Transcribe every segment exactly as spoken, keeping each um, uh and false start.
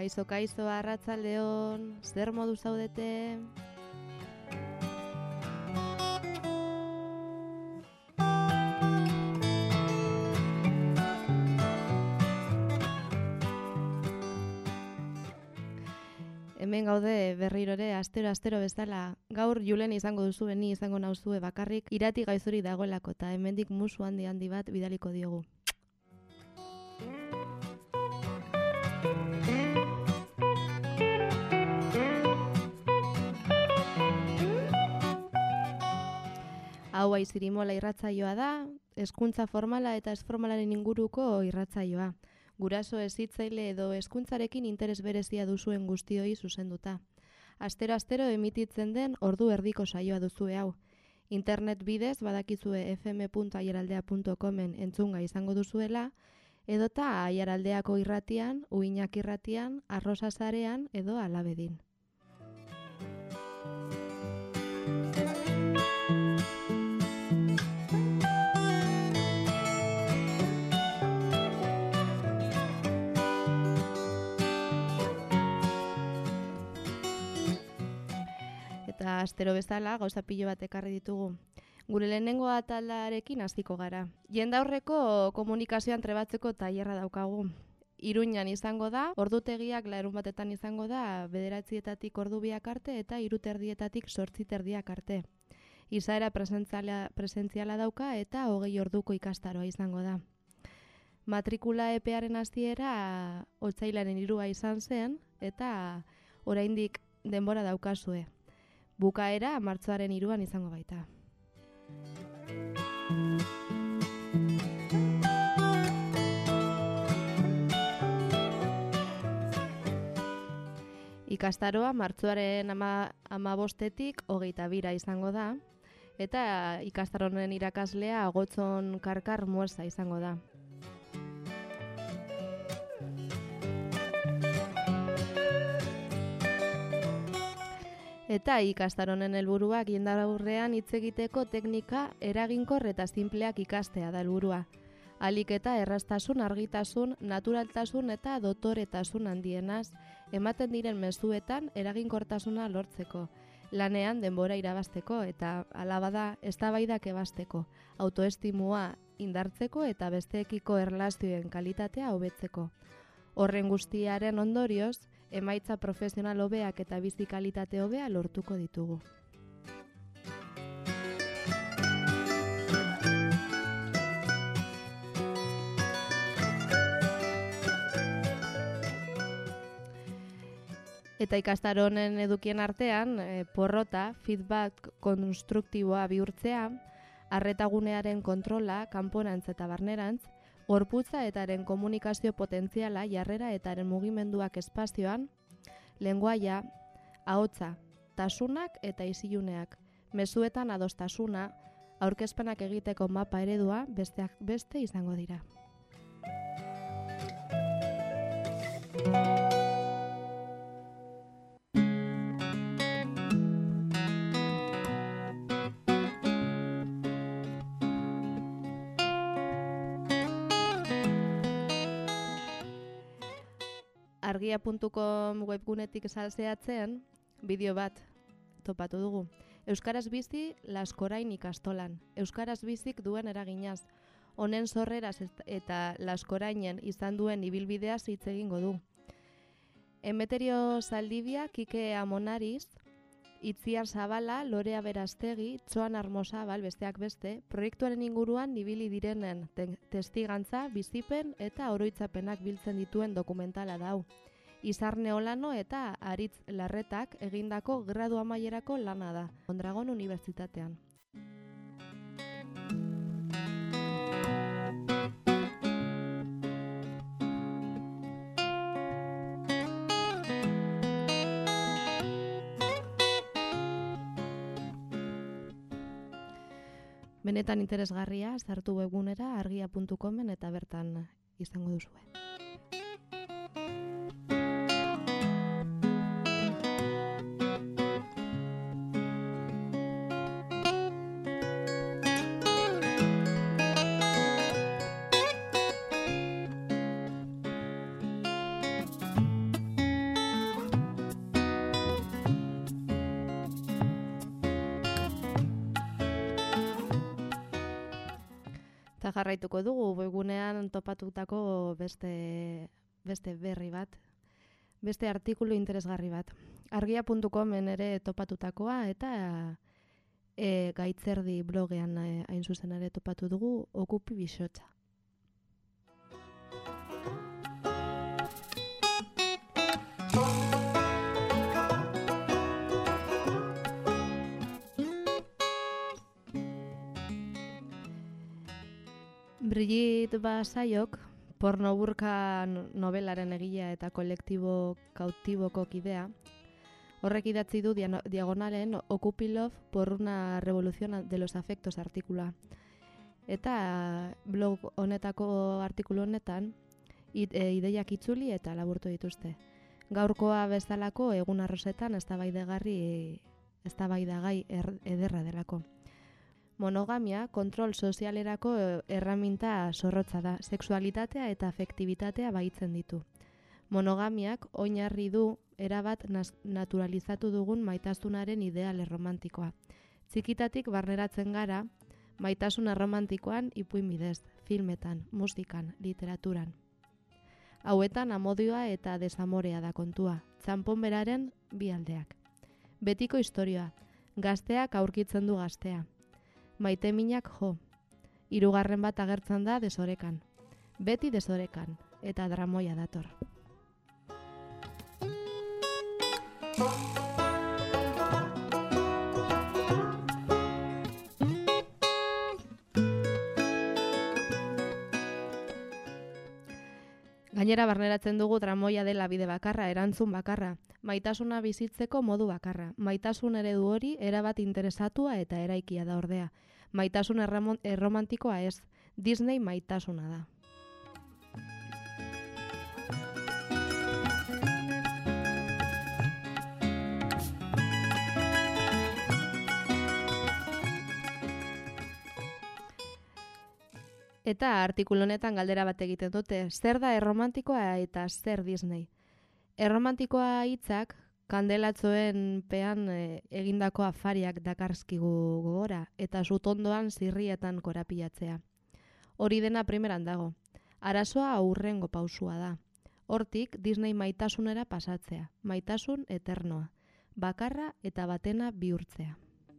Kaixo, kaixo, arratsaldeon, zer modu zaudete? Hemen gaude berriro ere astero astero bezala. Gaur Julen izango duzu, ni izango nauzue bakarrik irati gaizori dagoelako eta hemendik musu handi handi bat bidaliko diogu. Hau Aizirimola irratsaioa da, hezkuntza formala eta ez-formalaren inguruko irratsaioa. Guraso hezitzaile edo hezkuntzarekin interes berezia duzuen guztioi zuzenduta. Astero-astero emititzen den ordu erdiko saioa duzue hau. Internet bidez badakizue f m puntu aiaraldea puntu comen entzunga izango duzuela, edota Aiaraldeako irratian, Uinak irratian, Arrosa sarean edo Alabedin. Eta astero bezala gauza pilo bat ekarri ditugu. Gure lehenengo atalarekin hasiko gara. Jendaurreko komunikazioan trebatzeko tailerra daukagu. Iruñan izango da, ordutegiak larun batetan izango da, bederatzietatik ordu biak arte eta hiruterdietatik zortzi terdiak arte. Izaera presentziala, presentziala dauka eta hogei orduko ikastaroa izango da. Matrikula epearen hasiera otsailaren hirua izan zen eta oraindik denbora daukazue. Bukaera martxoaren hiruan izango baita. Ikastaroa martxoaren hamabostetik hogeita bira izango da, eta ikastaronen irakaslea Agotzon Karkar Muesa izango da. Eta ikastaronen helburuak jendaurrean hitz egiteko teknika eraginkor eta sinpleak ikastea da helburua. Ahalik eta erraztasun, argitasun, naturaltasun eta dotoretasun handienaz ematen diren mezuetan eraginkortasuna lortzeko, lanean denbora irabazteko eta hala bada eztabaidak ebazteko, autoestimua indartzeko eta besteekiko erlazioen kalitatea hobetzeko. Horren guztiaren ondorioz, emaitza profesional hobeak eta bizi kalitate hobea lortuko ditugu. Eta ikastaro honen edukien artean, e, porrota, feedback konstruktiboa bihurtzea, arretagunearen kontrola, kanporantz eta barnerantz, gorputza etaren komunikazio potentziala, jarrera etaren mugimenduak espazioan, lenguaia, ahotsa, tasunak eta isiluneak, mezuetan adostasuna, aurkezpenak egiteko mapa eredua besteak beste izango dira. argia puntu com webgunetik saltzeatzen bideo bat topatu dugu. Euskaraz bizi Laskorain ikastolan. Euskaraz bizik duen eraginaz. Honen sorreraz eta Laskorainen izan duen ibilbideaz hitz egingo du. Emeterio Zaldibia, Kike Amonariz, Itziar Zabala, Lorea Berastegi, Txoan Armosabal, besteak beste, proiektuaren inguruan ibili direnen te- testigantza, bizipen eta oroitzapenak biltzen dituen dokumentala dau. Izarne Olano eta Aritz Larretak egindako gradu amaierako lana da, Mondragon Unibertsitatean. Benetan interesgarria, sartu webgunera argia puntu comen eta bertan izango duzue. Eta jarraituko dugu webgunean topatutako beste, beste berri bat, beste artikulu interesgarri bat. argia puntu comen ere topatutakoa eta e, Gaitzerdi blogean e, hain zuzen ere topatu dugu Okupi Bixotza. Brigitte Basaiok, pornoburka nobelaren egilea eta kolektibo kautiboko kidea, horrek idatzi du diagonalen Okupi Love por una revolución de los afectos artikula. Eta blog honetako artikulu honetan ideiak itzuli eta laburtu dituzte. Gaurkoa bezalako egun arrosetan eztabaidagarri eztabaidagai ederra delako. Monogamia kontrol sozialerako erraminta zorrotza da, sexualitatea eta afektibitatea baitzen ditu. Monogamiak oinarri du erabat naturalizatu dugun maitasunaren ideal erromantikoa. Txikitatik barneratzen gara maitasun erromantikoan ipuin bidez, filmetan, musikan, literaturan. Hauetan amodioa eta desamorea da kontua, txanponberaren bi aldeak. Betiko istorioa, gazteak aurkitzen du gaztea. Maiteminak jo, hirugarren bat agertzen da desorekan, beti desorekan, eta dramoia dator. Gainera barneratzen dugu dramoia dela bide bakarra, erantzun bakarra, maitasuna bizitzeko modu bakarra. Maitasun eredu hori erabat interesatua eta eraikia da ordea. Maitasun erromantikoa ez, Disney maitasuna da. Eta artikulu honetan galdera bat egiten dute, zer da erromantikoa eta zer Disney? Erromantikoa hitzak kandelatzoen pean e, egindako afariak dakarskigu gogora eta sutondoan zirrietan korapilatzea. Hori dena primeran dago. Arazoa aurrengo pausua da. Hortik Disney maitasunera pasatzea, maitasun eternoa, bakarra eta batena bihurtzea.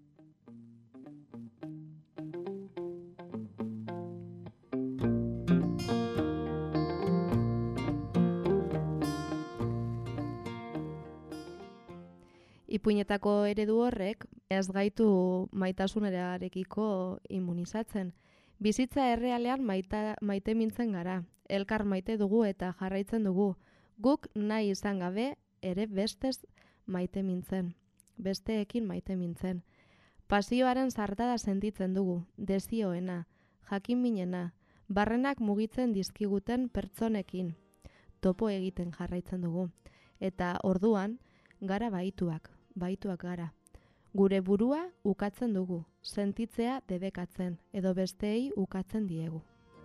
Ipuinetako eredu horrek ez gaitu maitasunerarekiko immunizatzen. Bizitza errealean maita, maite mintzen gara, elkar maite dugu eta jarraitzen dugu. Guk nahi izan gabe ere bestez maite mintzen, besteekin maite mintzen. Pasioaren zartada sentitzen dugu, desioena, jakin minena, barrenak mugitzen dizkiguten pertsonekin, topo egiten jarraitzen dugu. Eta orduan, gara baituak. Baituak gara. Gure burua ukatzen dugu, sentitzea debekatzen, edo besteei ukatzen diegu.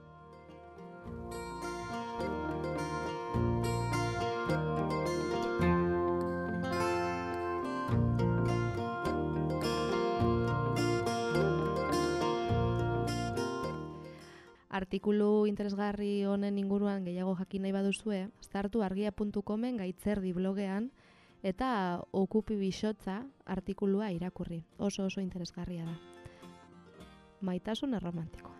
Artikulu interesgarri honen inguruan gehiago jakin nahi baduzue, sartu argia puntu comen Gaitzerdi blogean, eta Okupi Bixotza artikulua irakurri. Oso oso interesgarria da. Maitasun erromantikoa.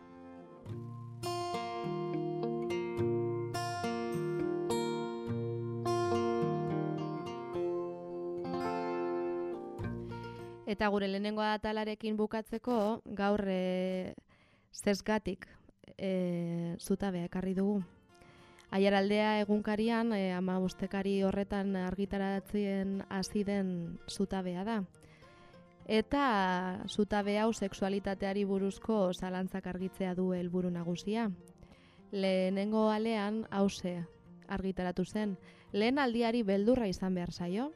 Eta gure lehenengo atalarekin bukatzeko gaur e, zesgatik e, zutabea ekarri dugu. Aiaraldea egunkarian e, hamabostekari horretan argitaratzen hasi den zutabea da. Eta zutabe hau sexualitateari buruzko zalantzak argitzea du helburu nagusia. Lehenengo alean hauxe argitaratu zen. Lehen aldiari beldurra izan behar zaio.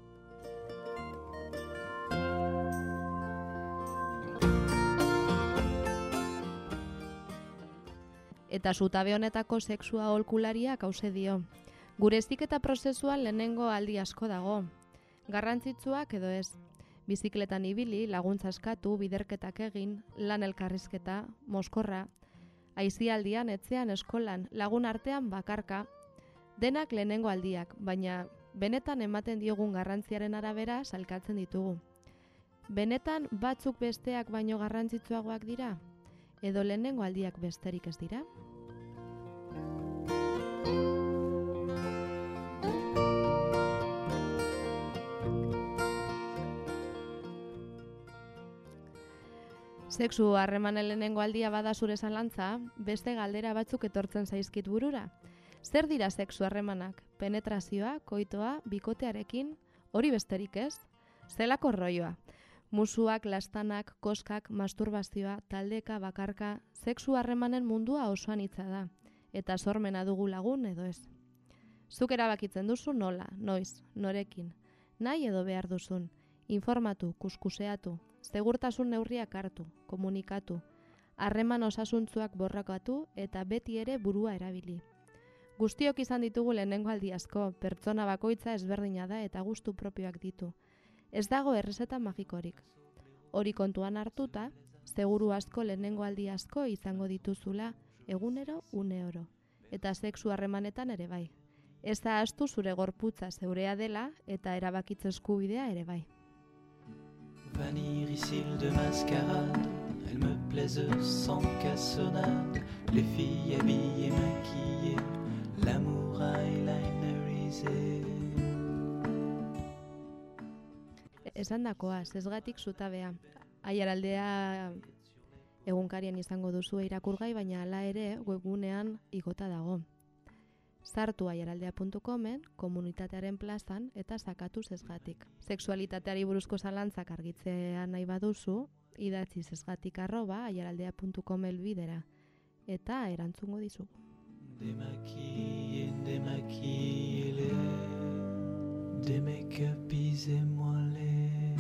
Eta zutabe honetako sexua aholkulariak hauxe dio. Gure heziketa prozesuan lehenengo aldi asko dago. Garrantzitsuak edo ez. Bizikletan ibili, laguntza eskatu, biderketak egin, lan elkarrizketa, mozkorra, Aizialdian, etxean, eskolan, lagun artean bakarka, denak lehenengo aldiak, baina benetan ematen diogun garrantziaren arabera salkatzen ditugu. Benetan batzuk besteak baino garrantzitsuagoak dira? Edo lehenengo aldiak besterik ez dira? Sexu harremanen lehenengo aldia bada zure zalantza, beste galdera batzuk etortzen zaizkit burura. Zer dira sexu harremanak? Penetrazioa, koitoa, bikotearekin, hori besterik ez? Zelako rolloa? Musuak, lastanak, koskak, masturbazioa, taldeka, bakarka, sexu harremanen mundua osoan hitza da. Eta sormena dugu lagun edo ez. Zuk erabakitzen duzu nola, noiz, norekin. Nahi edo behar duzun. Informatu, kuskuseatu. Segurtasun neurriak hartu, komunikatu, harreman osasuntzuak borrakatu eta beti ere burua erabili. Guztiok izan ditugu lehenengo aldi asko, pertsona bakoitza ezberdina da eta gustu propioak ditu. Ez dago errezeta magikorik. Hori kontuan hartuta, seguru asko lehenengo aldi asko izango dituzula egunero une oro, eta sexu harremanetan ere bai. Ez da ahaztu zure gorputza zeurea dela eta erabakitze eskubidea ere bai. Vanille ricile de mascarade, elles me plaisent sans cassonade, les filles habillées, maquillées, l'amour eyelinerisé. Esan dakoa, zezgatik zutabea. Aiaraldea egunkarien izango duzu irakurgai, baina hala ere webgunean igota dago. Sartu aiaraldea puntu comen, komunitatearen plazan eta sakatu zezgatik. Sexualitateari buruzko zalantzak argitzea nahi baduzu, idatzi zezgatik arroba aiaraldea puntu com elbidera eta erantzungo dizugu. Démaquillez, démaquillez-les, démake-upisez-moi-les.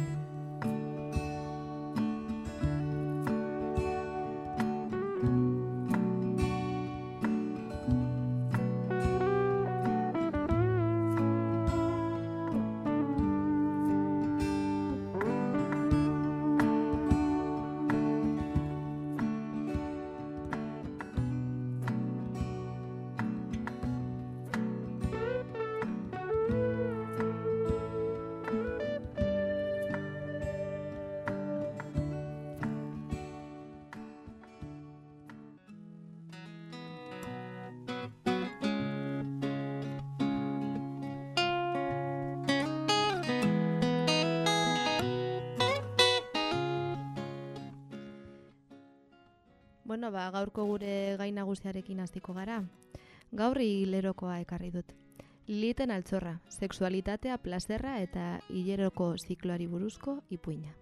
Bueno, ba, gaurko gure gai nagusiarekin hasiko gara. Gaur hilerokoa ekarri dut. Liliten Altxorra, sexualitatea, plazerra eta hileroko zikloari buruzko ipuina.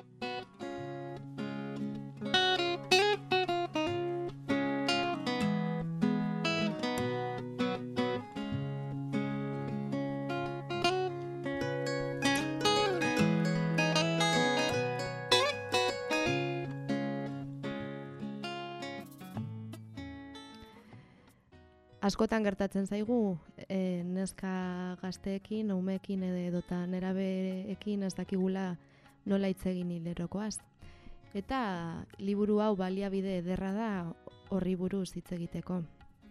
Askotan gertatzen zaigu, e, neska gazteekin, umeekin edota nerabeekin ez dakigula nola hitz egin hilerokoaz. Eta liburu hau baliabide ederra da horri buruz hitz egiteko.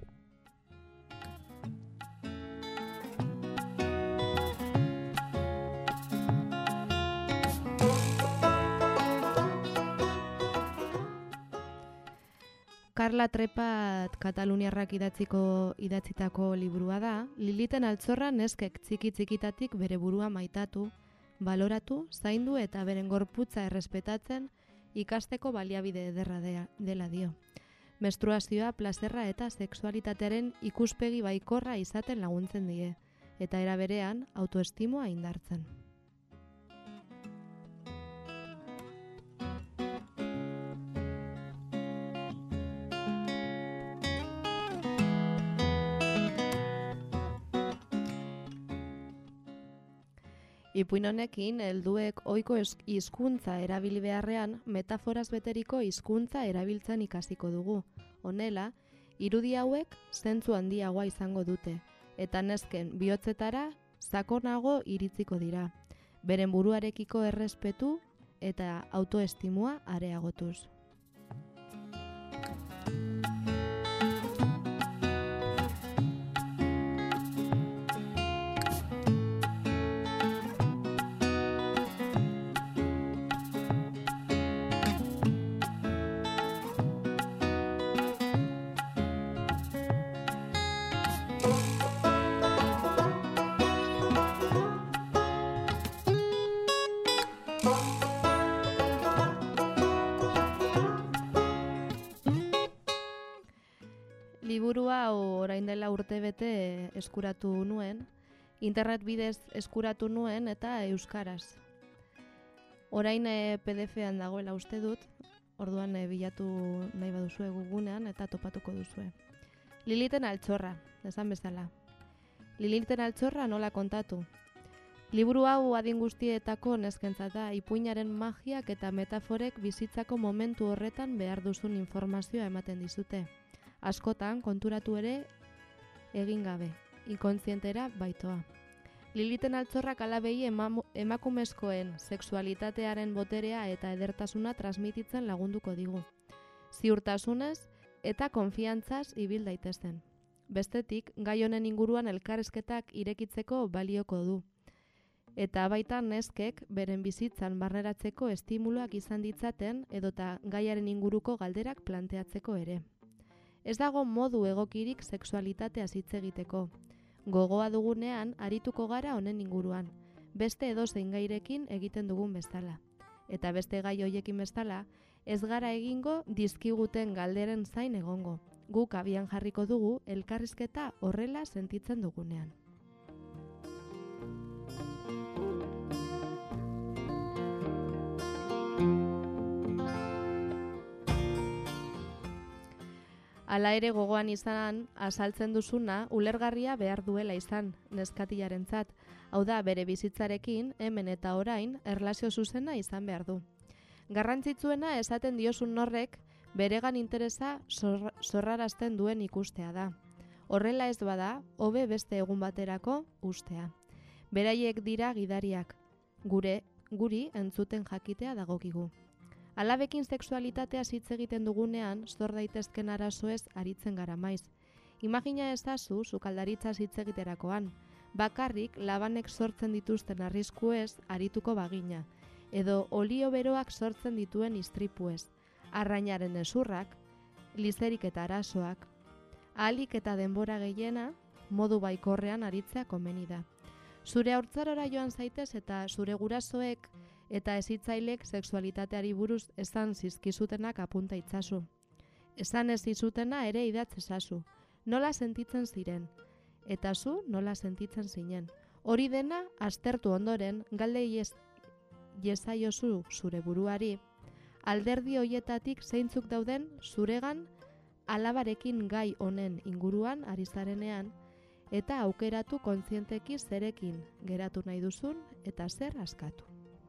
Karla Trepat kataluniarrak idatziko idatzitako liburua da, Liliten Altxorra neskek txiki-txikitatik bere burua maitatu, baloratu, zaindu eta beren gorputza errespetatzen ikasteko baliabide ederra dela dio. Menstruazioa, plazerra eta sexualitatearen ikuspegi baikorra izaten laguntzen die, eta era berean autoestimoa indartzen. Ipuin honekin, helduek ohiko hizkuntza erabili beharrean, metaforaz beteriko hizkuntza erabiltzen ikasiko dugu. Honela, irudi hauek zentzu handiagoa izango dute, eta nesken bihotzetara sakonago iritziko dira, beren buruarekiko errespetu eta autoestimua areagotuz. duela urtebete eskuratu nuen, internet bidez eskuratu nuen eta euskaraz. Orain e, P D F-an dagoela uste dut, orduan e, bilatu nahi baduzue gugunean eta topatuko duzue. Liliten altxorra, esan bezala. Liliten altxorra nola kontatu. Liburu hau adin guztietako neskentzat da, ipuinaren magiak eta metaforek bizitzako momentu horretan behar duzun informazioa ematen dizute. Askotan konturatu ere egin gabe, inkontzientera baitoa. Liliten altxorrak alabei emakumezkoen sexualitatearen boterea eta edertasuna transmititzen lagunduko digu. Ziurtasunez eta konfiantzaz ibil daitezen. Bestetik, gai honen inguruan elkarrizketak irekitzeko balioko du. Eta baita neskek beren bizitzan barneratzeko estimuloak izan ditzaten edota gaiaren inguruko galderak planteatzeko ere. Ez dago modu egokirik sexualitateaz hitz egiteko. Gogoa dugunean arituko gara honen inguruan, beste edozein gairekin egiten dugun bezala. Eta beste gai hoiekin bezala, ez gara egingo dizkiguten galderen zain egongo. Guk abian jarriko dugu elkarrizketa horrela sentitzen dugunean. Hala ere gogoan izan azaltzen duzuna ulergarria behar duela izan neskatilarentzat. Hau da, bere bizitzarekin, hemen eta orain, erlazio zuzena izan behar du. Garrantzitsuena esaten diozun norrek beregan interesa zor, zorrarazten duen ikustea da. Horrela ez bada, hobe beste egun baterako ustea. Beraiek dira gidariak, gure, guri entzuten jakitea dagokigu. Alabekin sexualitateaz hitz egiten dugunean, zor daitezken arazoez aritzen gara maiz. Imagina ezazu sukaldaritzaz hitz egiterakoan, bakarrik labanek sortzen dituzten arriskuez arituko bagina, edo olio beroak sortzen dituen istripuez, arrainaren ezurrak, lizerik eta arazoak, ahalik eta denbora gehiena modu baikorrean aritzea komeni da. Zure haurtzarora joan zaitez eta zure gurasoek eta ezitzailek sexualitateari buruz esan zizkizutenak apunta itzazu. Esan ez zizutena ere idatz ezazu. Nola sentitzen ziren, eta zu nola sentitzen zinen. Hori dena aztertu ondoren galde iezaiozu zure buruari, alderdi hoietatik zeintzuk dauden zuregan alabarekin gai honen inguruan ari zarenean, eta aukeratu kontzienteki zerekin geratu nahi duzun eta zer askatu.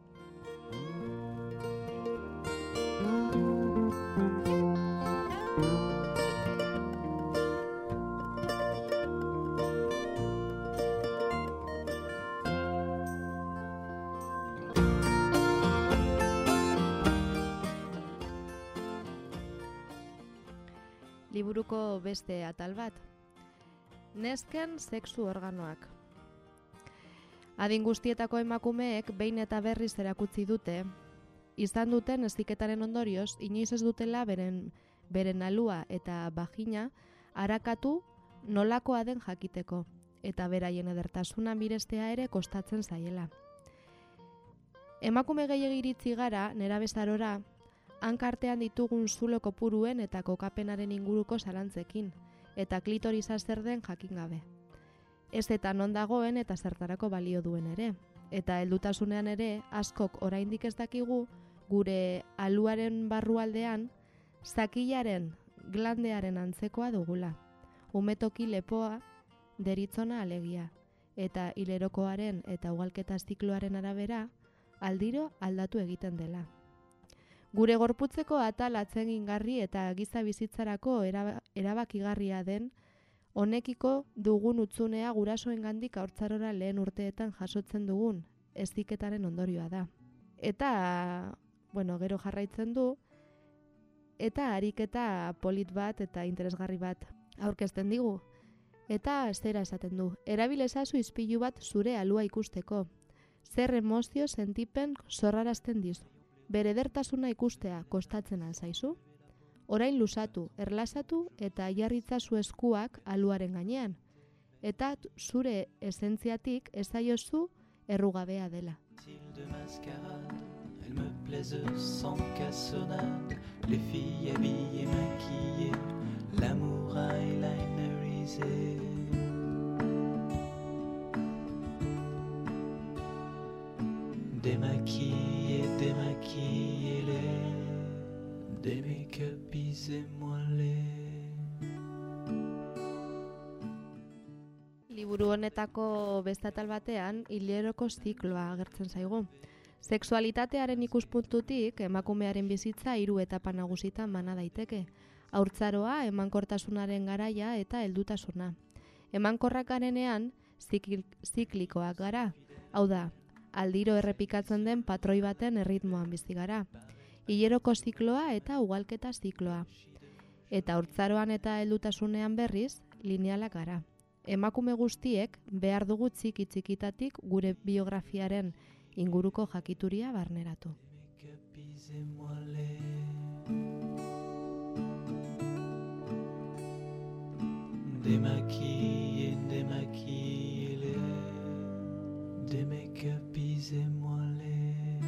Liburuko beste atal bat. Nesken sexu organoak. Adin guztietako emakumeek behin eta berriz erakutsi dute, izan duten heziketaren ondorioz, inoiz ez dutela beren, beren alua eta bagina arakatu nolakoa den jakiteko, eta beraien edertasuna mirestea ere kostatzen zaiela. Emakume gehiegi iritzi gara, nerabezarora, hankartean ditugun zulo kopuruen eta kokapenaren inguruko zalantzekin, eta klitorisa zer den jakin gabe. Ez eta non dagoen eta zertarako balio duen ere. Eta heldutasunean ere, askok oraindik ez dakigu, gure aluaren barrualdean, zakilaren glandearen antzekoa dugula. Umetoki lepoa, deritzona alegia, eta hilerokoaren eta ugalketa zikloaren arabera, aldiro aldatu egiten dela. Gure gorputzeko atal atsegingarri eta giza bizitzarako erabakigarria den, honekiko dugun utzunea gurasoengandik haurtzarora lehen urteetan jasotzen dugun heziketaren ondorioa da. Eta, bueno, gero jarraitzen du, eta ariketa polit bat eta interesgarri bat aurkezten digu. Eta zera esaten du, erabil ezazu ispilu bat zure alua ikusteko. Zer emozio sentipen zorrarazten dizu. Bere edertasuna ikustea kostatzen alzaizu? Orain luzatu, erlasatu eta jarritzazu eskuak aluaren gainean. Eta zure esentziatik ezaiozu errugabea dela. Elles me plaisent sans cassonade, les filles habillées, maquillées, l'amour eyelinerisé. démaquiller, démaquiller-les, des make-up moelleux. Liburu honetako beste atal batean hileroko zikloa agertzen zaigu. Sexualitatearen ikuspuntutik emakumearen bizitza hiru etapa nagusitan bana daiteke. Haurtzaroa, emankortasunaren garaia eta heldutasuna. Emankorrak garenean zikl- ziklikoak gara. Hau da, aldiro errepikatzen den patroi baten erritmoan bizi gara. Hileroko zikloa eta ugalketa zikloa. Eta haurtzaroan eta heldutasunean berriz linealak gara. Emakume guztiek behar dugu txiki txikitatik gure biografiaren inguruko jakituria barneratu. Démaquiller, démaquiller-les, des make-up moelleux.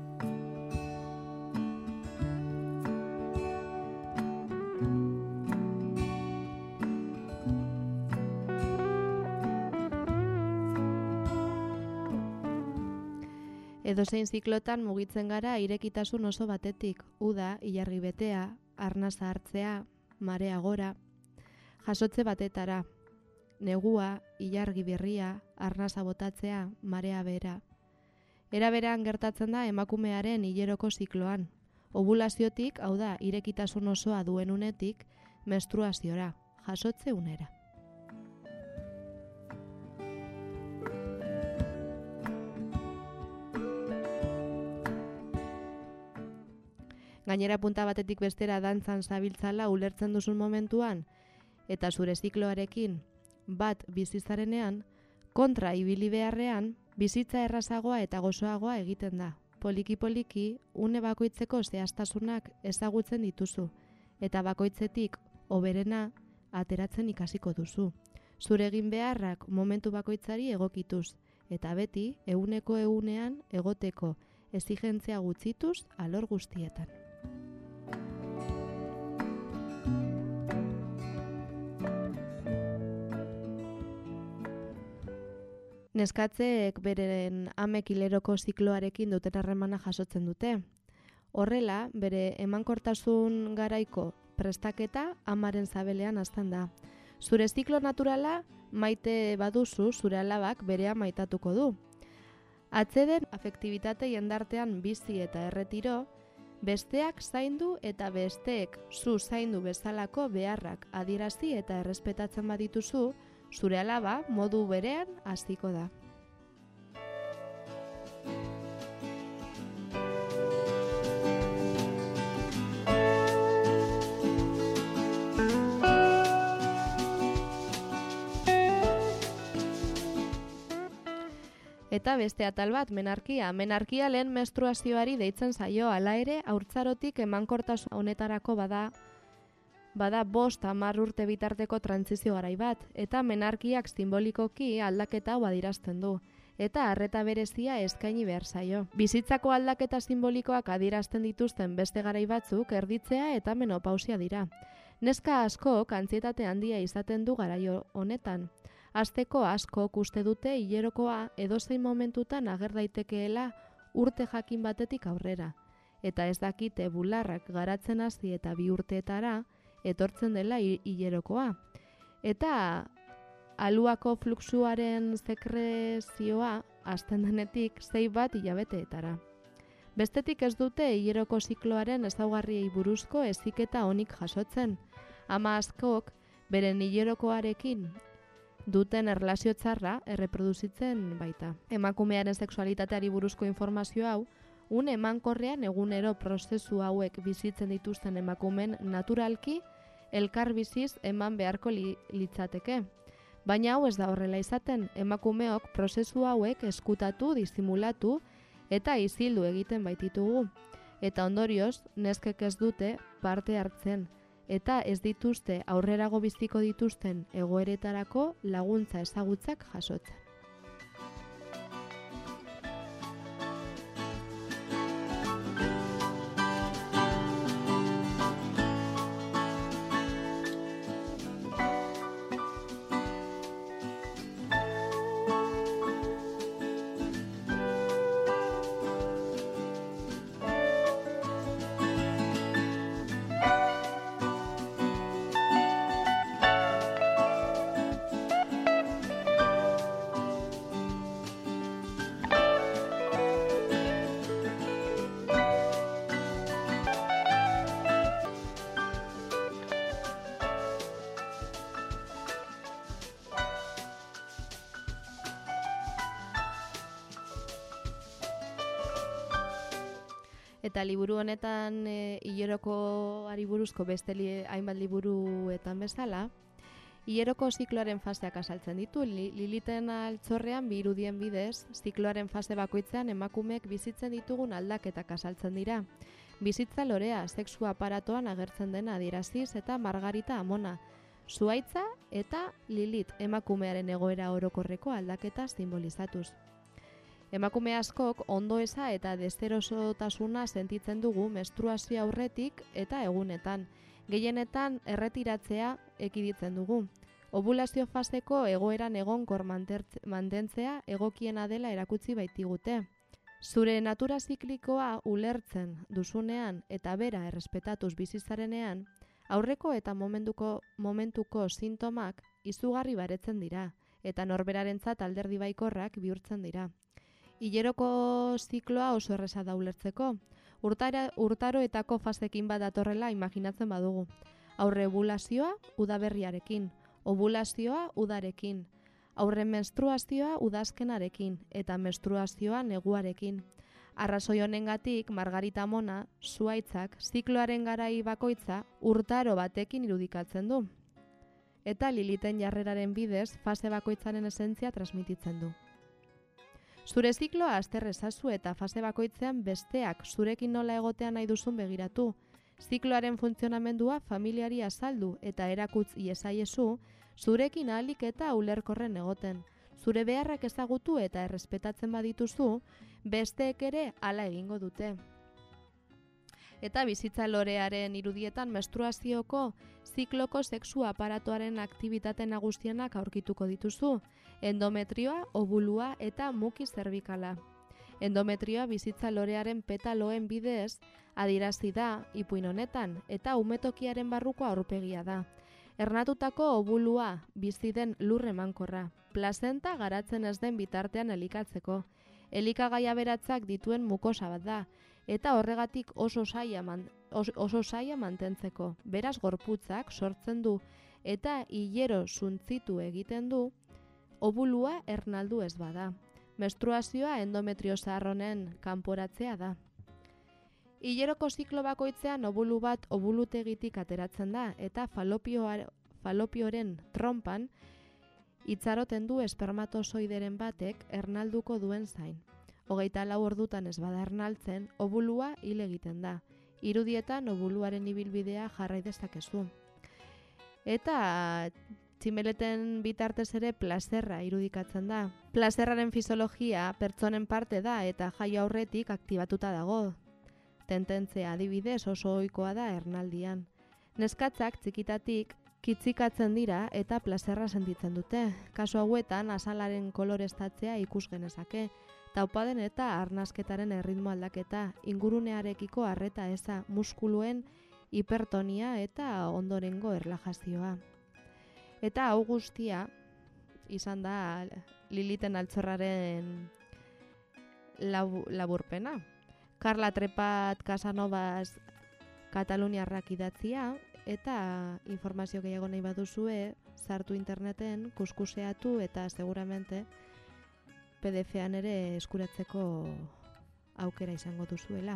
Edozein ziklotan mugitzen gara irekitasun oso batetik, uda, ilargi betea, arnasa hartzea, marea gora, jasotze batetara, negua, ilargi berria, arnasa botatzea, marea bera. Era berean gertatzen da emakumearen hileroko zikloan, ovulaziotik, hau da, irekitasun osoa duen unetik, menstruaziora, jasotze unera. Gainera punta batetik bestera dantzan zabiltzala ulertzen duzun momentuan, eta zure zikloarekin bat bizizarenean, kontra ibili beharrean, bizitza errazagoa eta gozoagoa egiten da. Poliki-poliki, une bakoitzeko zehaztasunak ezagutzen dituzu, eta bakoitzetik hoberena ateratzen ikasiko duzu. Zure egin beharrak momentu bakoitzari egokituz, eta beti, eguneko egunean egoteko exigentzia gutxituz alor guztietan. Neskatzeek beren amek hileroko zikloarekin duten harremana jasotzen dute. Horrela, bere emankortasun garaiko prestaketa amaren zabelean hasten da. Zure ziklo naturala maite baduzu, zure alabak berea maitatuko du. Atzeden afektibitate jendartean bizi eta erretiro, besteak zaindu eta besteek zu zaindu bezalako beharrak adierazi eta errespetatzen badituzu, zure alaba modu berean haziko da. Eta beste atal bat, menarkia. Menarkia lehen menstruazioari deitzen zaio, hala ere, haurtzarotik emankortasun honetarako bada bada bost hamar urte bitarteko trantsizio garai bat, eta menarkiak simbolikoki aldaketa hau adierazten du, eta arreta berezia eskaini behar zaio. Bizitzako aldaketa simbolikoak adierazten dituzten beste garai batzuk erditzea eta menopausia dira. Neska askok antsietate handia izaten du garaio honetan. Hasteko askok uste dute hilerokoa edozein momentutan ager daitekeela urte jakin batetik aurrera, eta ez dakite bularrak garatzen hasi eta bi urteetara etortzen dela hilerokoa. Eta aluako fluxuaren sekrezioa hasten denetik sei bat hilabeteetara. Bestetik ez dute hileroko zikloaren ezaugarriei buruzko heziketa onik jasotzen. Ama askok beren hilerokoarekin duten erlazio txarra erreproduzitzen baita. Emakumearen sexualitateari buruzko informazio hau, un emankorrean egunero prozesu hauek bizitzen dituzten emakumen naturalki elkar biziz eman beharko li, litzateke. Baina hau ez da horrela izaten, emakumeok prozesu hauek eskutatu, disimulatu eta isildu egiten baititugu. Eta ondorioz, neskek ez dute parte hartzen, eta ez dituzte aurrerago biziko dituzten egoeretarako laguntza ezagutzak jasotzen. Eta liburu honetan e, hilerokoari buruzko beste li, hainbat liburuetan bezala, hileroko zikloaren faseak azaltzen ditu. Liliten Altzorrean bi irudien bidez, zikloaren fase bakoitzean emakumeek bizitzen ditugun aldaketak azaltzen dira. Bizitza lorea, sexu aparatoan agertzen dena adieraziz eta Margarita amona, Zuhaitza eta Lilit emakumearen egoera orokorreko aldaketa simbolizatuz. Emakume askok ondoeza eta deserosotasuna sentitzen dugu menstruazio aurretik eta egunetan. Gehienetan erretiratzea ekiditzen dugu. Ovulazio faseko egoeran egonkor mantentzea egokiena dela erakutsi baitigute. Zure natura ziklikoa ulertzen duzunean eta bera errespetatuz bizizarenean, aurreko eta momentuko, momentuko sintomak izugarri baretzen dira, eta norberarentzat alderdi baikorrak bihurtzen dira. Hileroko zikloa oso erresa da ulertzeko, Urtara, urtaroetako fasekin bat datorrela imaginatzen badugu. Aurre ovulazioa udaberriarekin, ovulazioa udarekin, aurre menstruazioa udazkenarekin eta menstruazioa neguarekin. Arrazoi honengatik Margarita amona, Zuhaitzak, zikloaren garai bakoitza urtaro batekin irudikatzen du. Eta Liliten jarreraren bidez fase bakoitzaren esentzia transmititzen du. Zure zikloa azter ezazu eta fase bakoitzean besteak zurekin nola egotea nahi duzun begiratu. Zikloaren funtzionamendua familiari azaldu eta erakutz iezaiezu zurekin ahalik eta ulerkorren egoten. Zure beharrak ezagutu eta errespetatzen badituzu, besteek ere hala egingo dute. Eta bizitza lorearen irudietan menstruazioko zikloko sexu aparatoaren aktibitate nagusienak aurkituko dituzu. Endometrioa, ovulua eta muki zerbikala. Endometrioa bizitza lorearen petaloen bidez adierazi da ipuin honetan eta umetokiaren barruko aurpegia da. Ernatutako ovulua bizi den lur emankorra, plazenta garatzen ez den bitartean elikatzeko. Elikagai aberatzak dituen mukosa bat da, eta horregatik oso zaila man, oso, oso zaila mantentzeko. Beraz gorputzak sortzen du eta hilero zuntzitu egiten du, ovulua ernaldu ez bada. Menstruazioa endometrio zahar honen kanporatzea da. Hileroko ziklo bakoitzean ovulu bat ovulutegitik ateratzen da eta falopioa, falopioren trompan itzaroten du espermatozoideren batek ernalduko duen zain. Hogeita lau ordutan ez bada ernaltzen, ovulua hil egiten da. Irudietan ovuluaren ibilbidea jarrai dezakezu. Eta tximeleten bitartez ere plazerra irudikatzen da. Plazerraren fisiologia pertsonen parte da eta jaio aurretik aktibatuta dago. Tententzea adibidez oso ohikoa da ernaldian. Neskatzak txikitatik kitzikatzen dira eta plazerra sentitzen dute. Kasu hauetan azalaren koloreztatzea ikus genezake. Taupaden eta arnasketaren erritmo aldaketa, ingurunearekiko arreta eza, muskuluen hipertonia eta ondorengo erlajazioa. Eta hau guztia izan da Liliten Altzorraren labu, laburpena. Carla Trepat Casanovas Kataluniarrak idatzia eta informazio gehiago nahi baduzue sartu interneten, kuskuseatu eta seguramente P D F-an ere eskuratzeko aukera izango duzuela.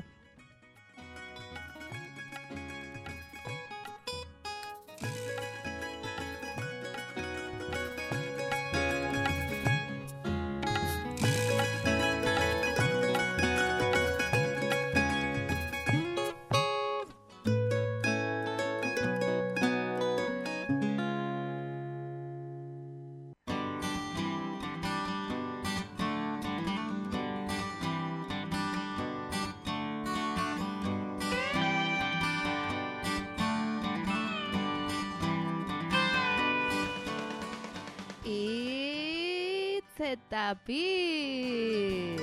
Eta pi!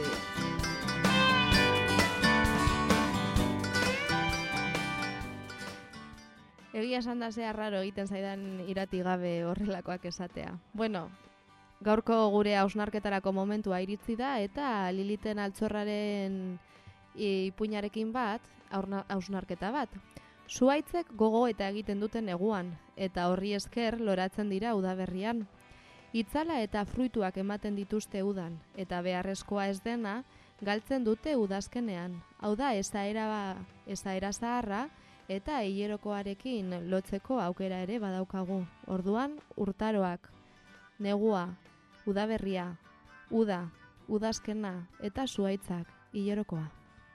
Egia esan da zea raro egiten zaidan irati gabe horrelakoak esatea. Bueno, gaurko gure hausnarketarako momentua iritsi da eta Liliten Altzorraren ipuinarekin bat, hausnarketa bat. Zuhaitzek gogo eta egiten duten neguan, eta horri esker loratzen dira udaberrian. Itzala eta fruituak ematen dituzte udan, eta beharrezkoa ez dena, galtzen dute udazkenean. Hau da, ezaera, ezaera zaharra eta hilerokoarekin lotzeko aukera ere badaukagu. Orduan, urtaroak, negua, udaberria, uda, udazkena eta zuhaitzak, hilerokoa.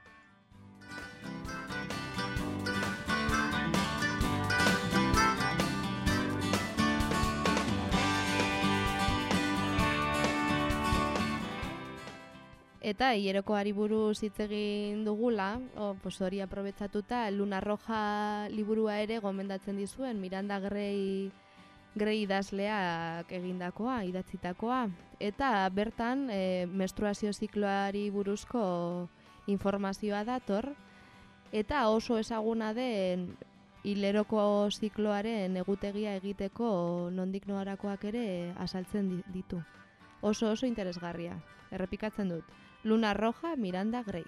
Eta hilerokoari buruz hitz egin dugula, o, pues hori aprobetxatuta, Luna Roja liburua ere gomendatzen dizuen Miranda Gray, Gray idazleak egindakoa, idatzitakoa. Eta bertan e, menstruazio zikloari buruzko informazioa dator, eta oso ezaguna den hileroko zikloaren egutegia egiteko nondik norakoak ere azaltzen ditu. Oso oso interesgarria, errepikatzen dut. Luna Roja, Miranda Gray.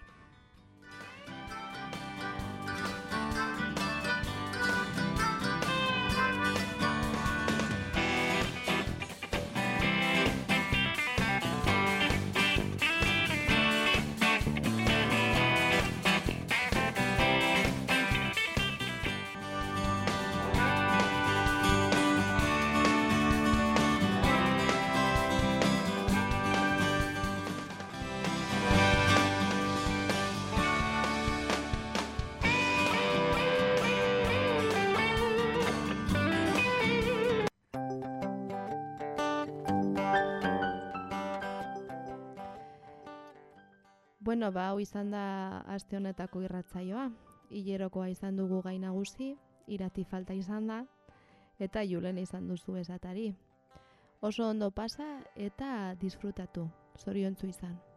Bueno, ba, hau izan da aste honetako irratsaioa. Hilerokoa izan dugu gai nagusi, irati falta izan da, eta Julen izan duzu esatari. Oso ondo pasa eta disfrutatu, zoriontsu izan.